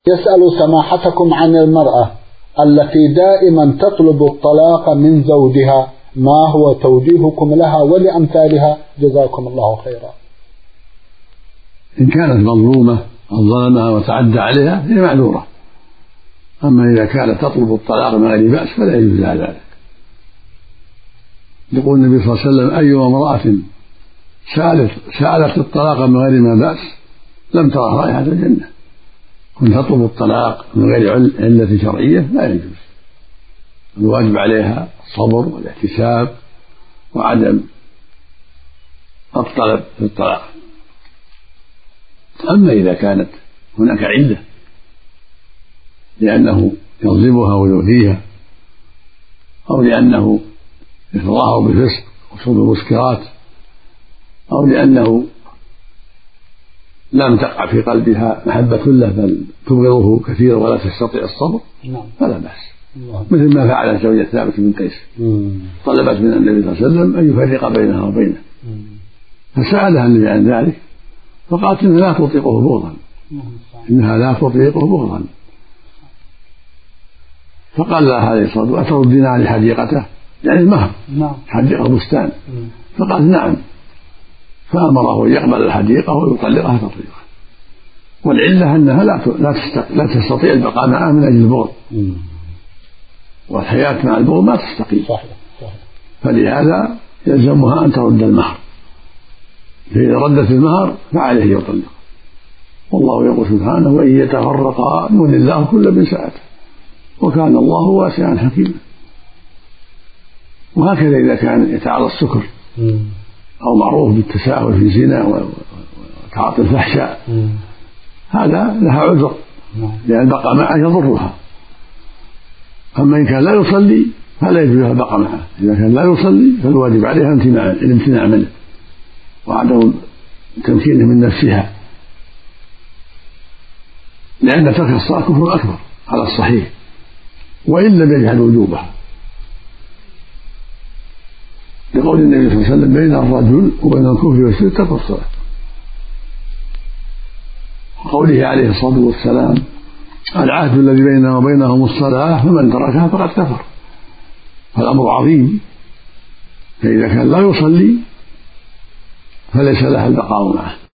يسأل سماحتكم عن المرأة التي دائما تطلب الطلاق من زوجها، ما هو توجيهكم لها ولأمثالها؟ جزاكم الله خيرا. إن كانت مظلومة أو ظلمها وتعدى عليها هي معذورة، أما إذا كانت تطلب الطلاق من غير بأس فلا يجوز لها ذلك. يقول النبي صلى الله عليه وسلم: أي امرأة سألت الطلاق من غير ما بأس لم ترى رائحة الجنة. كن تطلب الطلاق من غير علة شرعية لا يجوز. الواجب عليها الصبر والاحتساب وعدم الطلب في الطلاق. أما إذا كانت هناك علة لأنه يظلمها ويؤذيها، أو لأنه يتظاهر بالفسق وشرب المسكرات، أو لأنه لم تقع في قلبها محبة له بل تبغضه كثيرا ولا تستطيع الصبر فلا بأس، مثل ما فعل زوجة ثابت بن قيس. طلبت من النبي صلى الله عليه وسلم أن يفرق بينها وبينه، فسألها النبي عن ذلك فقالت إنها لا تطيقه بغضا، فقال لها عليه الصلاة والسلام: أتردين عليه حديقته؟ يعني المهر، حديقة بستان. فقال: نعم. فأمره يقبل الحديقة ويطلقها تطليقا، والعلة أنها لا تستطيع البقاء معه من أجل البغض، والحياة مع البغض ما تستقيم، فلهذا يلزمها أن ترد المهر، فإذا ردت المهر فعليه يطلق. والله يقول سبحانه: وإن يتفرقا يغني الله كل من سعته وكان الله واسعا حكيما. وهكذا إذا كان يتعاطى السكر أو معروف بالتساهل في الزنا وتعاطي الفحشاء هذا لها عذر، لأن البقاء معه يضرها. أما إن كان لا يصلي فلا يجوز لها البقاء معه. إذا كان لا يصلي فالواجب عليها الامتناع منه وعدم تمكينه من نفسها، لأن ترك الصلاة كفر أكبر على الصحيح وإن لم يجحد وجوبها، لقول النبي صلى الله عليه وسلم: بين الرجل وبين الكفر والشرك ترك الصلاة. وقوله عليه الصلاة والسلام: العهد الذي بيننا وبينهم الصلاة فمن تركها فقد كفر. فالأمر عظيم، فإذا كان لا يصلي فليس لها البقاء معه.